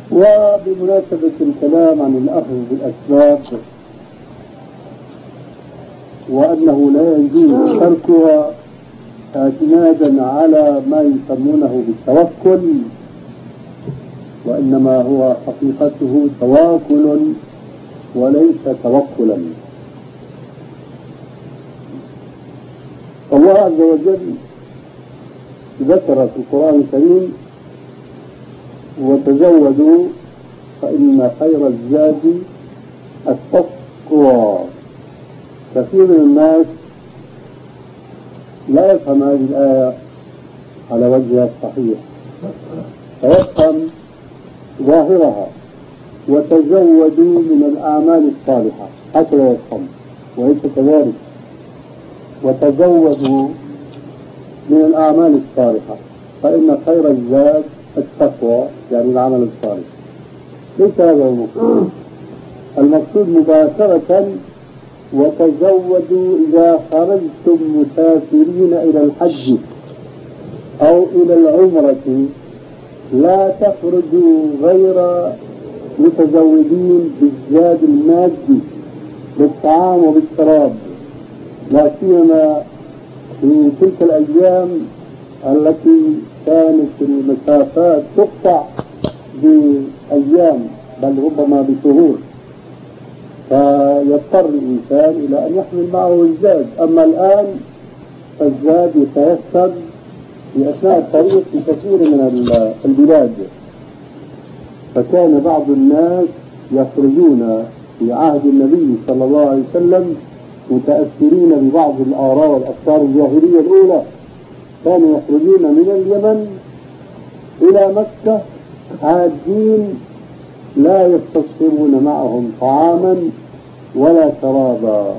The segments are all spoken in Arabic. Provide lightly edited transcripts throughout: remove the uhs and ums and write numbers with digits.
وبمناسبة الكلام عن الأخذ بالأسباب وأنه لا يجوز تركها اعتمادا على ما يسمونه بالتوكل، وإنما هو حقيقته تواكل وليس توكلا. الله عز وجل ذكر في القرآن الكريم: وتزودوا فإن خير الزاد التقوى. كثير من الناس لا يفهم هذه الآية على وجهها الصحيح، فيفهم ظاهرها وتزودوا من الأعمال الصالحة، هكذا يفهم، وليس كذلك. وتزودوا من الأعمال الصالحة فإن خير الزاد التقوى، يعني العمل الصالح. ليس هذا المقصود. المقصود مباشرة: وتزودوا إذا خرجتم مسافرين إلى الحج أو إلى العمرة، لا تخرجوا غير متزودين بالزاد المادي بالطعام وبالشراب، لا سيما في تلك الأيام التي كانت المسافات تقطع بأيام بل ربما بشهور، فيضطر الإنسان إلى أن يحمل معه الزاد. أما الآن فالزاد يتيسر في أثناء الطريق في كثير من البلاد، فكان بعض الناس يخرجون في عهد النبي صلى الله عليه وسلم متأثرين ببعض الآراء والأفكار الجاهلية الأولى، كانوا يخرجون من اليمن إلى مكة عادين لا يستصحبون معهم طعاما ولا شرابا.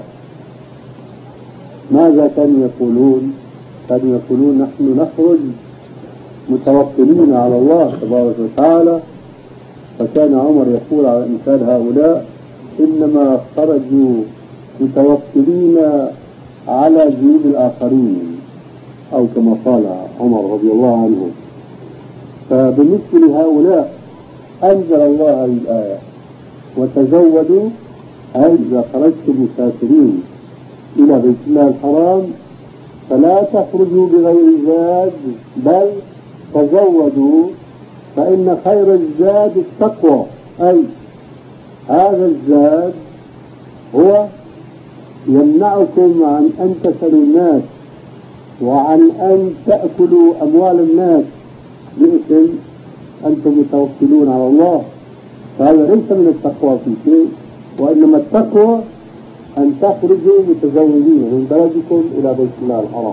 ماذا كانوا يقولون؟ كانوا يقولون: نحن نخرج متوكلين على الله تبارك وتعالى. فكان عمر يقول على أمثال هؤلاء: إنما خرجوا متوكلين على جنود الآخرين، أو كما قال عمر رضي الله عنه. فبالنسبة لهؤلاء أنزل الله هذه الآية: وتزودوا، أي إذا خرجتم مسافرين إلى بيت الله الحرام فلا تخرجوا بغير زاد بل تزودوا فإن خير الزاد التقوى. أي هذا الزاد هو يمنعكم عن أن تسألوا الناس وعن أن تأكلوا أموال الناس باسم أنتم متوكلون على الله. فهذا ليس من التقوى في شيء، وإنما التقوى أن تخرجوا متزودين من بلدكم إلى بيت الله الحرام.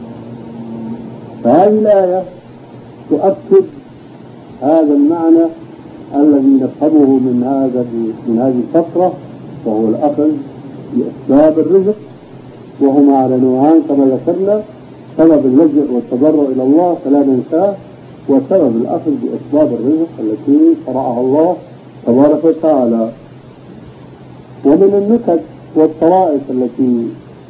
فهذه الآية تؤكد هذا المعنى الذي نفهمه من هذه الفترة، وهو الأخذ بأسباب الرزق، وهما على نوعان كما ذكرنا: سبب اللجوء والتضرع إلى الله فلا ننساه، وسبب الأخذ بأسباب الرزق التي شرعها الله تبارك وتعالى. ومن النكت والطرائف التي